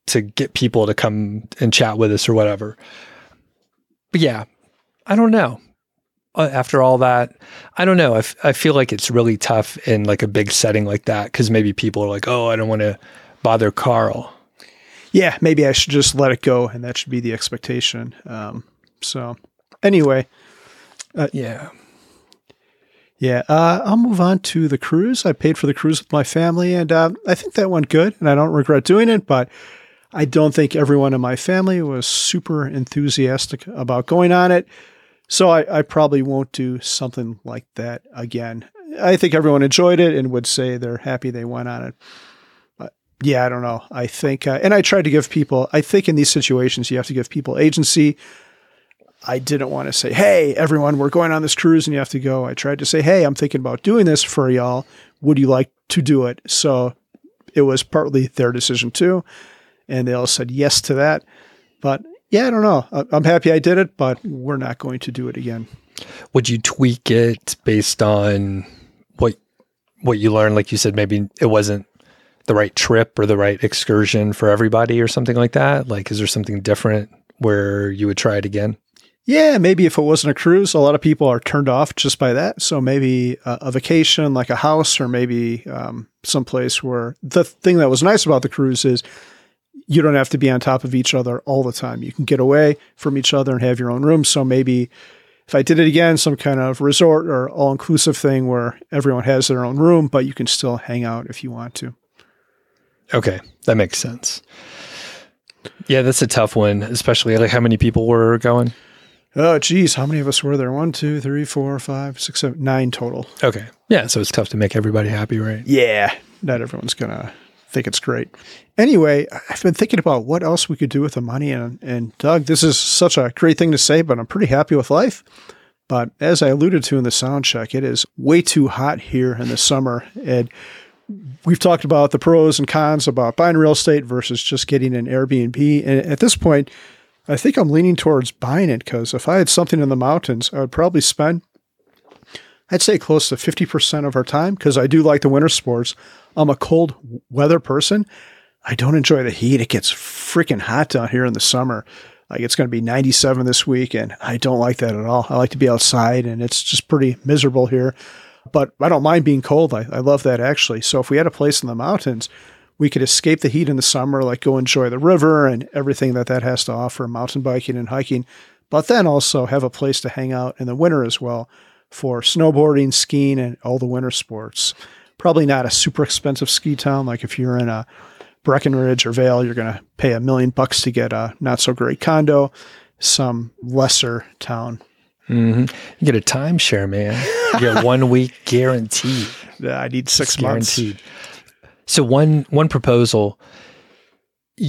Speaker 1: to get people to come and chat with us or whatever. But yeah, I don't know. After all that, I don't know. I feel like it's really tough in like a big setting like that because maybe people are like, oh, I don't want to bother Carl.
Speaker 2: Yeah, maybe I should just let it go, and that should be the expectation. So anyway.
Speaker 1: Yeah.
Speaker 2: I'll move on to the cruise. I paid for the cruise with my family, and I think that went good, and I don't regret doing it, but I don't think everyone in my family was super enthusiastic about going on it, so I probably won't do something like that again. I think everyone enjoyed it and would say they're happy they went on it. But yeah, I don't know. I think, and I tried to give people, I think in these situations, you have to give people agency. I didn't want to say, hey, everyone, we're going on this cruise and you have to go. I tried to say, hey, I'm thinking about doing this for y'all. Would you like to do it? So it was partly their decision too. And they all said yes to that. But yeah, I don't know. I'm happy I did it, but we're not going to do it again.
Speaker 1: Would you tweak it based on what you learned? Like you said, maybe it wasn't the right trip or the right excursion for everybody or something like that. Like, is there something different where you would try it again?
Speaker 2: Yeah, maybe if it wasn't a cruise, a lot of people are turned off just by that. So maybe a vacation, like a house, or maybe someplace where the thing that was nice about the cruise is you don't have to be on top of each other all the time. You can get away from each other and have your own room. So maybe if I did it again, some kind of resort or all-inclusive thing where everyone has their own room, but you can still hang out if you want to.
Speaker 1: Okay, that makes sense. Yeah, that's a tough one, especially like how many people were going?
Speaker 2: Oh, geez. How many of us were there? 1, 2, 3, 4, 5, 6, 7, 9 total.
Speaker 1: Okay. Yeah. So it's tough to make everybody happy, right?
Speaker 2: Yeah. Not everyone's going to think it's great. Anyway, I've been thinking about what else we could do with the money. And Doug, this is such a great thing to say, but I'm pretty happy with life. But as I alluded to in the sound check, it is way too hot here in the summer. And we've talked about the pros and cons about buying real estate versus just getting an Airbnb. And at this point, I think I'm leaning towards buying it because if I had something in the mountains, I would probably spend, I'd say close to 50% of our time because I do like the winter sports. I'm a cold weather person. I don't enjoy the heat. It gets freaking hot down here in the summer. Like it's going to be 97 this week, and I don't like that at all. I like to be outside, and it's just pretty miserable here. But I don't mind being cold. I love that actually. So if we had a place in the mountains, we could escape the heat in the summer, like go enjoy the river and everything that has to offer, mountain biking and hiking, but then also have a place to hang out in the winter as well for snowboarding, skiing, and all the winter sports. Probably not a super expensive ski town. Like if you're in a Breckenridge or Vail, you're going to pay $1 million to get a not so great condo. Some lesser town.
Speaker 1: Mm-hmm. You get a timeshare, man. You get 1 week guaranteed.
Speaker 2: I need 6 months.
Speaker 1: Guaranteed. So one proposal, I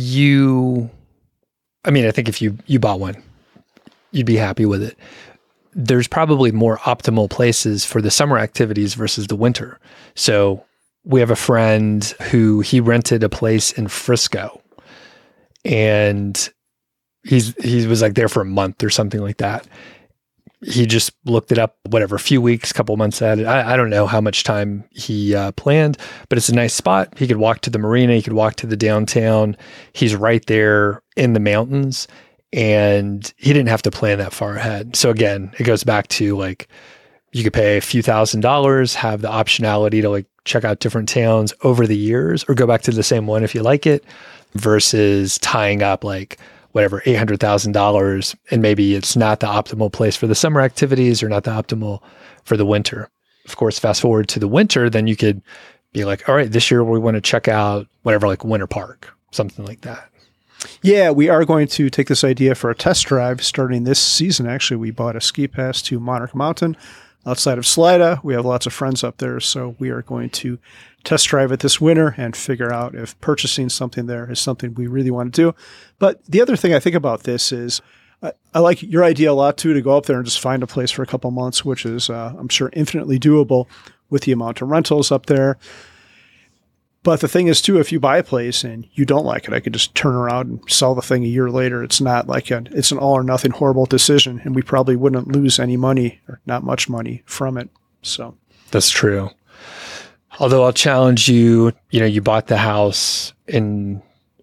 Speaker 1: think if you bought one, you'd be happy with it. There's probably more optimal places for the summer activities versus the winter. So we have a friend who he rented a place in Frisco, and he was like there for a month or something like that. He just looked it up, a few weeks, couple months at it. I don't know how much time he planned, but it's a nice spot. He could walk to the marina. He could walk to the downtown. He's right there in the mountains, and he didn't have to plan that far ahead. So again, it goes back to like, you could pay a few $1,000s, have the optionality to like check out different towns over the years or go back to the same one if you like it versus tying up like $800,000, and maybe it's not the optimal place for the summer activities or not the optimal for the winter. Of course, fast forward to the winter, then you could be like, all right, this year we want to check out like Winter Park, something like that.
Speaker 2: Yeah, we are going to take this idea for a test drive starting this season. Actually, we bought a ski pass to Monarch Mountain outside of Salida. We have lots of friends up there, so we are going to test drive it this winter and figure out if purchasing something there is something we really want to do. But the other thing I think about this is I like your idea a lot too, to go up there and just find a place for a couple months, which is, I'm sure, infinitely doable with the amount of rentals up there. But the thing is too, if you buy a place and you don't like it, I could just turn around and sell the thing a year later. It's not like it's an all or nothing horrible decision, and we probably wouldn't lose any money or not much money from it. So
Speaker 1: that's true. Although I'll challenge you, you bought the house in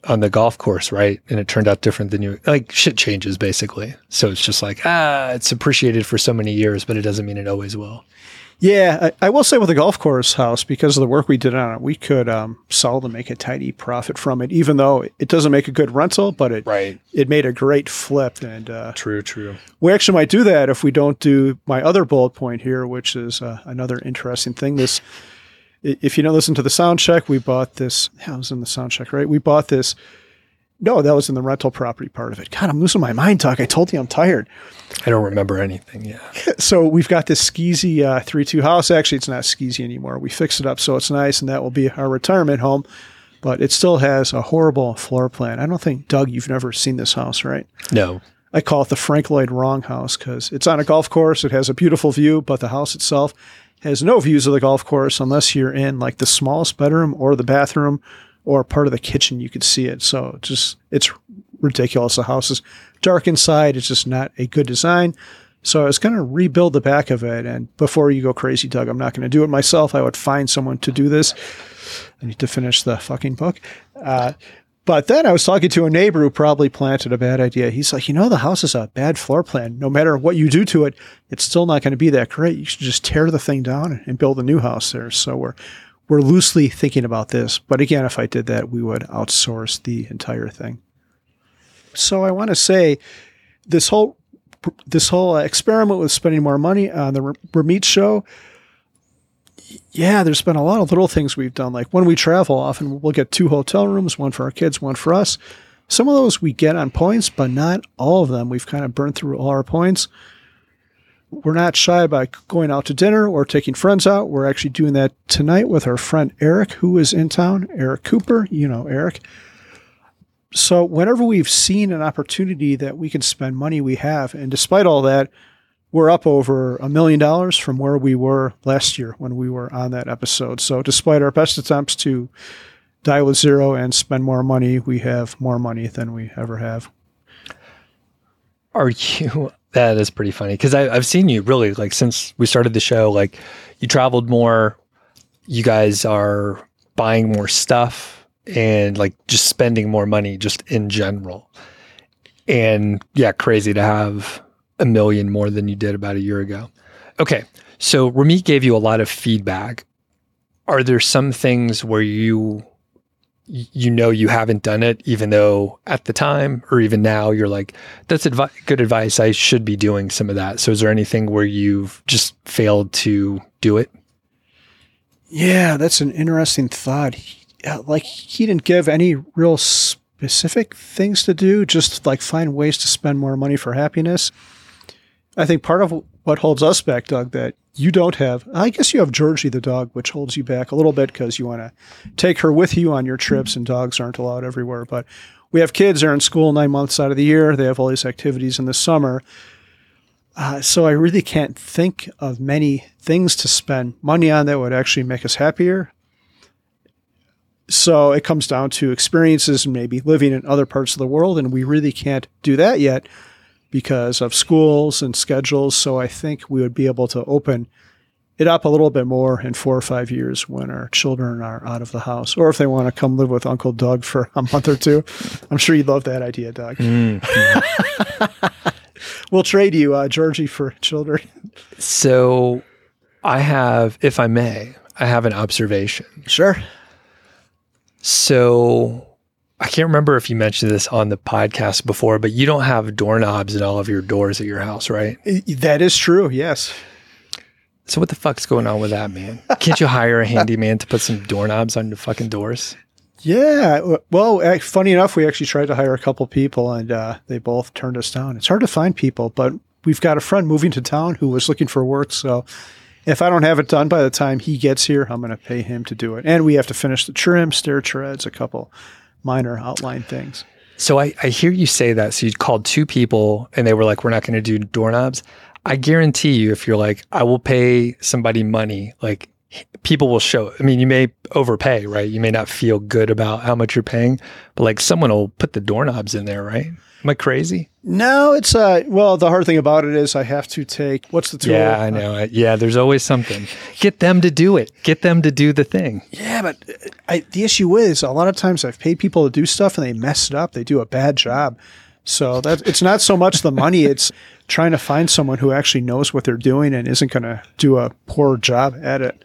Speaker 1: on the golf course, right? And it turned out different than you, like shit changes basically. So it's just like, it's appreciated for so many years, but it doesn't mean it always will.
Speaker 2: Yeah, I will say with the golf course house, because of the work we did on it, we could sell to make a tidy profit from it, even though it doesn't make a good rental, but it made a great flip. And
Speaker 1: True.
Speaker 2: We actually might do that if we don't do my other bullet point here, which is another interesting thing. If you don't listen to the sound check, we bought this. Yeah, it was in the sound check, right? We bought this. No, that was in the rental property part of it. God, I'm losing my mind, Doug. I told you I'm tired.
Speaker 1: I don't remember anything. Yeah.
Speaker 2: So we've got this skeezy 3-2 house. Actually, it's not skeezy anymore. We fixed it up so it's nice, and that will be our retirement home. But it still has a horrible floor plan. I don't think, Doug, you've never seen this house, right?
Speaker 1: No.
Speaker 2: I call it the Frank Lloyd Wrong house because it's on a golf course. It has a beautiful view, but the house itself has no views of the golf course unless you're in like the smallest bedroom or the bathroom or part of the kitchen. You could see it. So it's ridiculous. The house is dark inside. It's just not a good design. So I was going to rebuild the back of it. And before you go crazy, Doug, I'm not going to do it myself. I would find someone to do this. I need to finish the fucking book. But then I was talking to a neighbor who probably planted a bad idea. He's like, the house is a bad floor plan. No matter what you do to it, it's still not going to be that great. You should just tear the thing down and build a new house there. So we're loosely thinking about this. But again, if I did that, we would outsource the entire thing. So I want to say this whole experiment with spending more money on the Ramit show, yeah, there's been a lot of little things we've done. Like when we travel, often we'll get 2 hotel rooms, one for our kids, one for us. Some of those we get on points, but not all of them. We've kind of burned through all our points. We're not shy about going out to dinner or taking friends out. We're actually doing that tonight with our friend Eric, who is in town. Eric Cooper, Eric. So whenever we've seen an opportunity that we can spend money, we have. And despite all that, we're up over $1 million from where we were last year when we were on that episode. So despite our best attempts to die with zero and spend more money, we have more money than we ever have.
Speaker 1: That is pretty funny because I've seen you really like since we started the show, like you traveled more, you guys are buying more stuff and like just spending more money just in general. And yeah, crazy to have $1 million more than you did about a year ago. Okay. So Ramit gave you a lot of feedback. Are there some things where you haven't done it, even though at the time or even now you're like, that's good advice. I should be doing some of that. So is there anything where you've just failed to do it?
Speaker 2: Yeah, that's an interesting thought. He didn't give any real specific things to do, just like find ways to spend more money for happiness. I think part of what holds us back, Doug, that you don't have, I guess you have Georgie the dog, which holds you back a little bit because you want to take her with you on your trips and dogs aren't allowed everywhere. But we have kids, they're in school 9 months out of the year. They have all these activities in the summer. So I really can't think of many things to spend money on that would actually make us happier. So it comes down to experiences and maybe living in other parts of the world. And we really can't do that yet because of schools and schedules. So I think we would be able to open it up a little bit more in 4 or 5 years when our children are out of the house, or if they want to come live with Uncle Doug for a month or two. I'm sure you'd love that idea, Doug. We'll trade you, Georgie, for children.
Speaker 1: So I have, if I may, I have an observation.
Speaker 2: Sure.
Speaker 1: So I can't remember if you mentioned this on the podcast before, but you don't have doorknobs in all of your doors at your house, right?
Speaker 2: That is true. Yes.
Speaker 1: So what the fuck's going on with that, man? Can't you hire a handyman to put some doorknobs on your fucking doors?
Speaker 2: Yeah. Well, funny enough, we actually tried to hire a couple people and they both turned us down. It's hard to find people, but we've got a friend moving to town who was looking for work. So if I don't have it done by the time he gets here, I'm going to pay him to do it. And we have to finish the trim, stair treads, a couple minor outline things.
Speaker 1: So I hear you say that. So you called 2 people and they were like, we're not going to do doorknobs. I guarantee you, if you're like, I will pay somebody money, like people will show, I mean, you may overpay, right? You may not feel good about how much you're paying, but like someone will put the doorknobs in there, right? Am I crazy?
Speaker 2: No, it's well, the hard thing about it is I have to take, what's the tool?
Speaker 1: Yeah, I know. Yeah, there's always something. Get them to do it. Get them to do the thing.
Speaker 2: Yeah, but the issue is a lot of times I've paid people to do stuff and they mess it up. They do a bad job. So that it's not so much the money, it's trying to find someone who actually knows what they're doing and isn't going to do a poor job at it.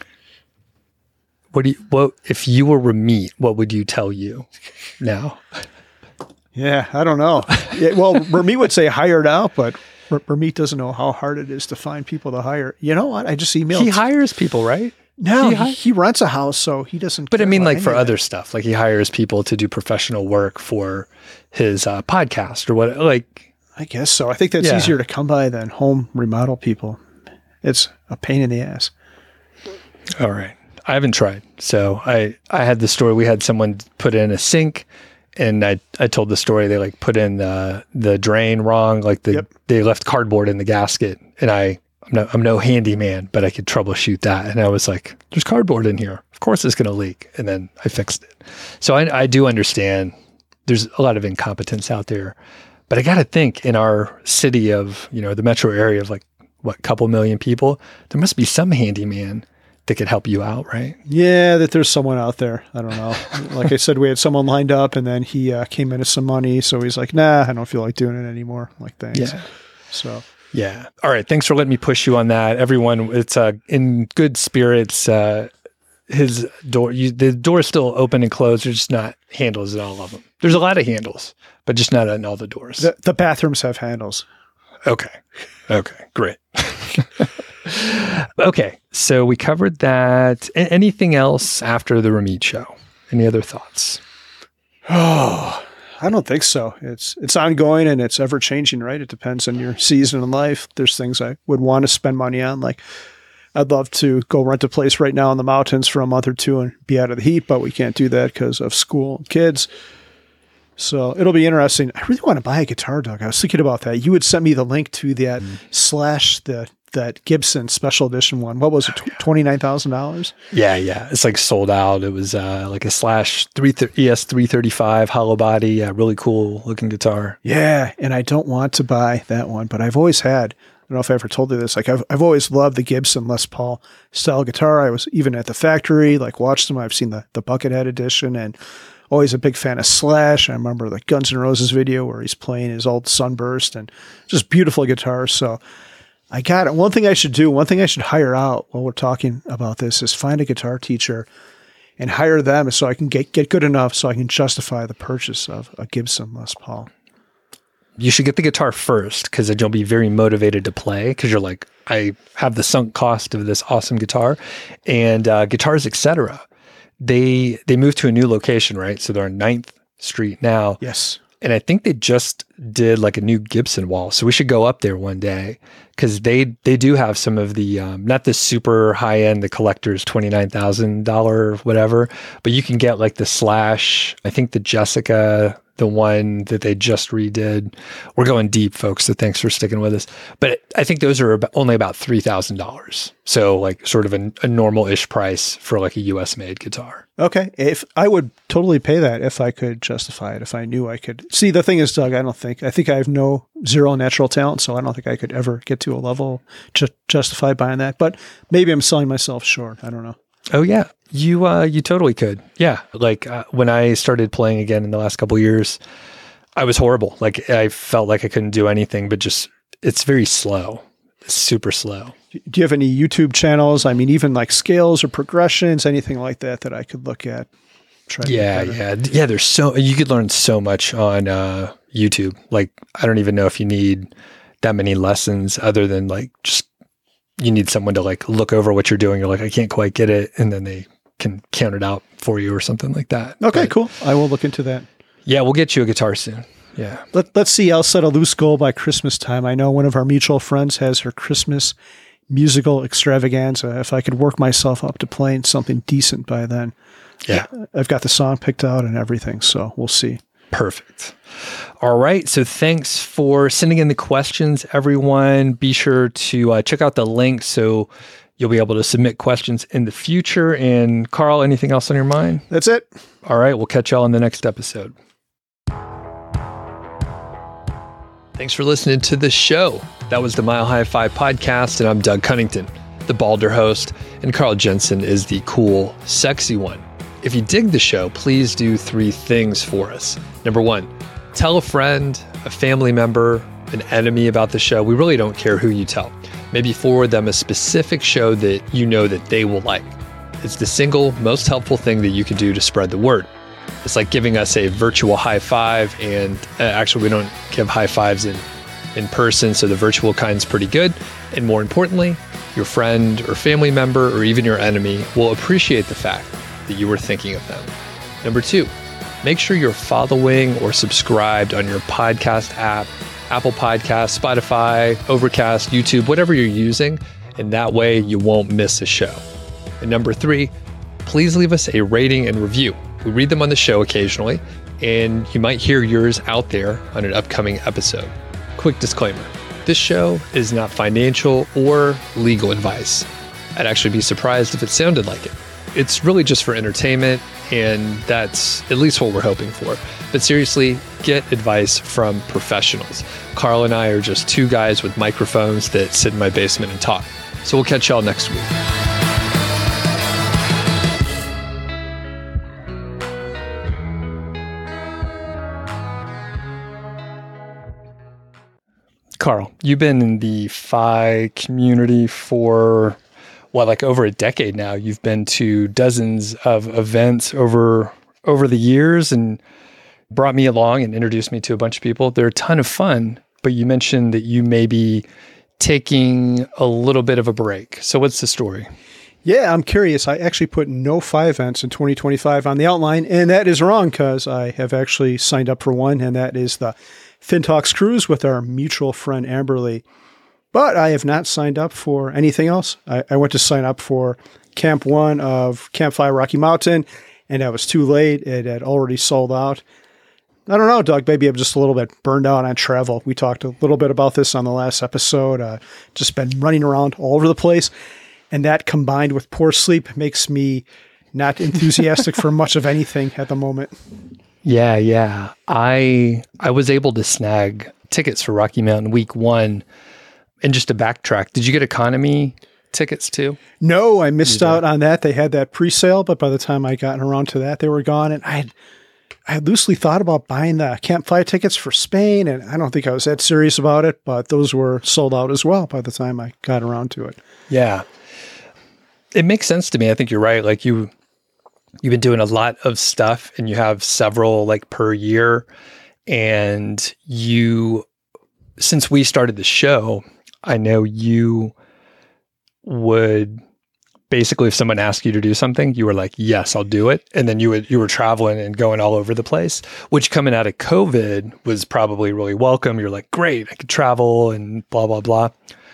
Speaker 1: What if you were Ramit, what would you tell you now?
Speaker 2: Yeah, I don't know. Yeah, well, Ramit would say hire now, but Ramit doesn't know how hard it is to find people to hire. You know what? I just emailed.
Speaker 1: He hires people, right?
Speaker 2: No, he rents a house, so he doesn't.
Speaker 1: But I mean, like for other stuff, like he hires people to do professional work for his podcast or what, like.
Speaker 2: I guess so. I think that's easier to come by than home remodel people. It's a pain in the ass.
Speaker 1: All right. I haven't tried. So I had the story. We had someone put in a sink, and I told the story. They like put in the drain wrong. Like they left cardboard in the gasket, and I'm no handyman, but I could troubleshoot that. And I was like, there's cardboard in here. Of course it's going to leak. And then I fixed it. So I do understand there's a lot of incompetence out there, but I got to think in our city of, the metro area of like, what, couple million people, there must be some handyman that could help you out, right?
Speaker 2: Yeah, that there's someone out there. I don't know. Like I said, we had someone lined up and then he came into some money. So he's like, nah, I don't feel like doing it anymore. I'm like, thanks.
Speaker 1: Yeah.
Speaker 2: So.
Speaker 1: Yeah. All right. Thanks for letting me push you on that. Everyone, it's in good spirits. His door, the door is still open and closed. There's just not handles in all of them. There's a lot of handles, but just not in all the doors.
Speaker 2: The bathrooms have handles.
Speaker 1: Okay. Great. Okay. So we covered that. Anything else after the Ramit show? Any other thoughts?
Speaker 2: Oh, I don't think so. It's ongoing and it's ever changing, right? It depends on your season in life. There's things I would want to spend money on. Like I'd love to go rent a place right now in the mountains for a month or two and be out of the heat, but we can't do that because of school and kids. So it'll be interesting. I really want to buy a guitar, Doug. I was thinking about that. You would send me the link to that that Gibson special edition one. What was it? $29,000?
Speaker 1: Yeah. It's like sold out. It was like a Slash ES335 hollow body. Really cool looking guitar.
Speaker 2: Yeah, and I don't want to buy that one, but I've always had. I don't know if I ever told you this. Like I've always loved the Gibson Les Paul style guitar. I was even at the factory, like watched them. I've seen the Buckethead edition and always a big fan of Slash. I remember the Guns N' Roses video where he's playing his old Sunburst and just beautiful guitars. So I got it. One thing I should hire out while we're talking about this is find a guitar teacher and hire them so I can get good enough so I can justify the purchase of a Gibson Les Paul.
Speaker 1: You should get the guitar first because then you'll be very motivated to play because you're like, I have the sunk cost of this awesome guitar. And Guitars Etc. They moved to a new location, right? So they're on 9th Street now.
Speaker 2: Yes.
Speaker 1: And I think they just did like a new Gibson wall. So we should go up there one day because they do have some of the, not the super high end, the collector's $29,000 whatever, but you can get like the Slash, I think the Jessica, the one that they just redid. We're going deep, folks, so thanks for sticking with us. But I think those are only about $3,000. So like sort of a normal-ish price for like a US-made guitar.
Speaker 2: Okay. If I would totally pay that if I could justify it, if I knew I could. See, the thing is, Doug, I think I have zero natural talent, so I don't think I could ever get to a level to justify buying that. But maybe I'm selling myself short. I don't know.
Speaker 1: Oh yeah, you totally could. Yeah, like when I started playing again in the last couple of years, I was horrible. Like I felt like I couldn't do anything, but just it's very slow. It's super slow.
Speaker 2: Do you have any YouTube channels? I mean, even like scales or progressions, anything like that I could look at?
Speaker 1: Yeah. There's you could learn so much on YouTube. Like I don't even know if you need that many lessons other than like just. You need someone to like look over what you're doing. You're like, I can't quite get it. And then they can count it out for you or something like that.
Speaker 2: Okay, cool. I will look into that.
Speaker 1: Yeah, we'll get you a guitar soon. Yeah.
Speaker 2: Let's see. I'll set a loose goal by Christmas time. I know one of our mutual friends has her Christmas musical extravaganza. If I could work myself up to playing something decent by then.
Speaker 1: Yeah.
Speaker 2: I've got the song picked out and everything. So we'll see.
Speaker 1: Perfect. All right. So thanks for sending in the questions, everyone. Be sure to check out the link so You'll be able to submit questions in the future. And Carl, anything else on your mind?
Speaker 2: That's it.
Speaker 1: All right. We'll catch y'all in the next episode. Thanks for listening to the show. That was the Mile High Five podcast, and I'm Doug Cunnington, the balder host, and Carl Jensen is the cool, sexy one. If you dig the show, please do 3 things for us. Number 1, tell a friend, a family member, an enemy about the show. We really don't care who you tell. Maybe forward them a specific show that you know that they will like. It's the single most helpful thing that you can do to spread the word. It's like giving us a virtual high five, and actually we don't give high fives in person, so the virtual kind's pretty good. And more importantly, your friend or family member or even your enemy will appreciate the fact that you were thinking of them. Number 2, make sure you're following or subscribed on your podcast app, Apple Podcasts, Spotify, Overcast, YouTube, whatever you're using, and that way you won't miss a show. And number 3, please leave us a rating and review. We read them on the show occasionally, and you might hear yours out there on an upcoming episode. Quick disclaimer, this show is not financial or legal advice. I'd actually be surprised if it sounded like it. It's really just for entertainment, and that's at least what we're hoping for. But seriously, get advice from professionals. Carl and I are just 2 guys with microphones that sit in my basement and talk. So we'll catch y'all next week. Carl, you've been in the FI community for, over a decade now. You've been to dozens of events over the years and brought me along and introduced me to a bunch of people. They're a ton of fun, but you mentioned that you may be taking a little bit of a break. So what's the story?
Speaker 2: Yeah, I'm curious. I actually put no FI events in 2025 on the outline, and that is wrong because I have actually signed up for one, and that is the FinTalks Cruise with our mutual friend Amberly. But I have not signed up for anything else. I went to sign up for Camp 1 of Camp FI Rocky Mountain, and I was too late. It had already sold out. I don't know, Doug. Maybe I'm just a little bit burned out on travel. We talked a little bit about this on the last episode. Just been running around all over the place. And that combined with poor sleep makes me not enthusiastic for much of anything at the moment.
Speaker 1: Yeah. I was able to snag tickets for Rocky Mountain week 1. And just to backtrack, did you get economy tickets too?
Speaker 2: No, I missed out on that. They had that pre-sale, but by the time I got around to that, they were gone. And I had loosely thought about buying the Camp FI tickets for Spain, and I don't think I was that serious about it, but those were sold out as well by the time I got around to it.
Speaker 1: Yeah. It makes sense to me. I think you're right. Like you've been doing a lot of stuff and you have several per year. And since we started the show, I know you would basically, if someone asked you to do something, you were like, yes, I'll do it. And then you were traveling and going all over the place, which coming out of COVID was probably really welcome. You're like, great, I could travel and blah, blah, blah.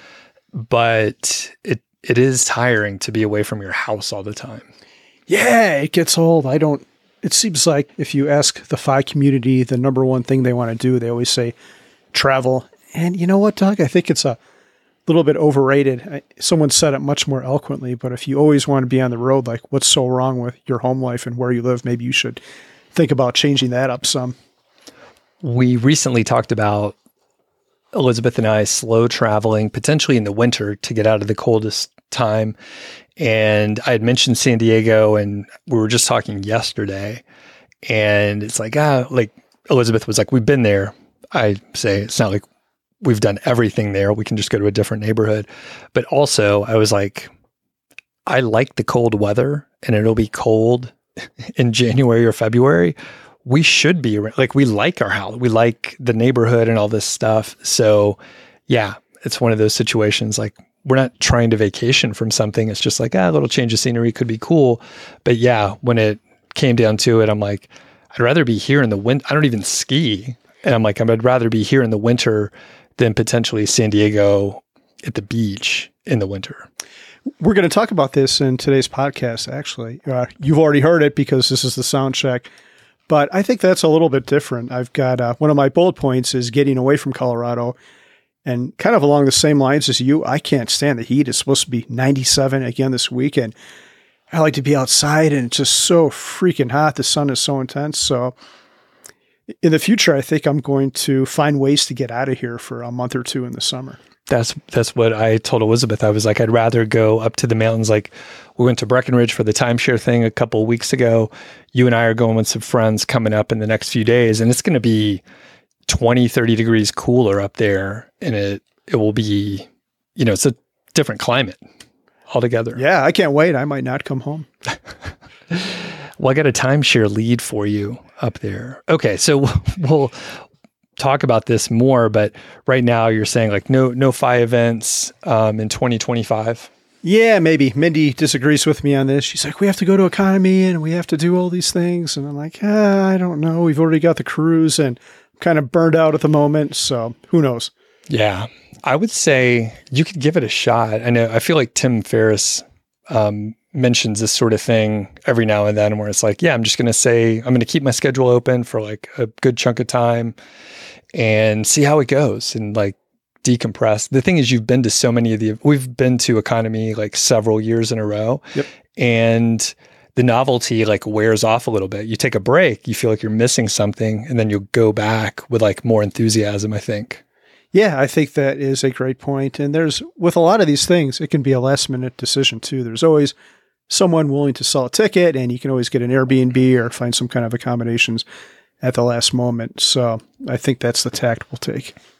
Speaker 1: But it is tiring to be away from your house all the time.
Speaker 2: Yeah, it gets old. It seems like if you ask the FI community, the number one thing they want to do, they always say travel. And you know what, Doug? I think it's a little bit overrated. Someone said it much more eloquently, but if you always want to be on the road, what's so wrong with your home life and where you live? Maybe you should think about changing that up some.
Speaker 1: We recently talked about Elizabeth and I slow traveling, potentially in the winter to get out of the coldest time. And I had mentioned San Diego, and we were just talking yesterday, and it's like Elizabeth was like, we've been there. I say, it's not like we've done everything there. We can just go to a different neighborhood. But also I was like, I like the cold weather, and it'll be cold in January or February. We should be we like our house. We like the neighborhood and all this stuff. So yeah, it's one of those situations. We're not trying to vacation from something. It's just a little change of scenery could be cool. But yeah, when it came down to it, I'm like, I'd rather be here in the winter. I don't even ski. And I'm like, I'd rather be here in the winter than potentially San Diego at the beach in the winter.
Speaker 2: We're going to talk about this in today's podcast, actually. You've already heard it because this is the sound check. But I think that's a little bit different. I've got one of my bullet points is getting away from Colorado. And kind of along the same lines as you, I can't stand the heat. It's supposed to be 97 again this weekend. I like to be outside, and it's just so freaking hot. The sun is so intense. So in the future, I think I'm going to find ways to get out of here for a month or two in the summer.
Speaker 1: That's what I told Elizabeth. I was like, I'd rather go up to the mountains. Like, we went to Breckenridge for the timeshare thing a couple of weeks ago. You and I are going with some friends coming up in the next few days, and it's going to be 20, 30 degrees cooler up there. And it will be, it's a different climate altogether.
Speaker 2: Yeah, I can't wait. I might not come home.
Speaker 1: Well, I got a timeshare lead for you up there. Okay, so we'll talk about this more, but right now you're saying like no FI events in 2025?
Speaker 2: Yeah, maybe. Mindy disagrees with me on this. She's like, we have to go to economy and we have to do all these things. And I'm like, I don't know. We've already got the cruise and I'm kind of burned out at the moment. So who knows? Yeah.
Speaker 1: I would say you could give it a shot. I feel like Tim Ferriss mentions this sort of thing every now and then where it's like, yeah, I'm just going to say, I'm going to keep my schedule open for like a good chunk of time and see how it goes and like decompress. The thing is, you've been to we've been to economy like several years in a row.
Speaker 2: Yep.
Speaker 1: And the novelty like wears off a little bit. You take a break, you feel like you're missing something, and then you'll go back with like more enthusiasm, I think.
Speaker 2: Yeah, I think that is a great point. And with a lot of these things, it can be a last minute decision too. There's always someone willing to sell a ticket, and you can always get an Airbnb or find some kind of accommodations at the last moment. So I think that's the tact we'll take.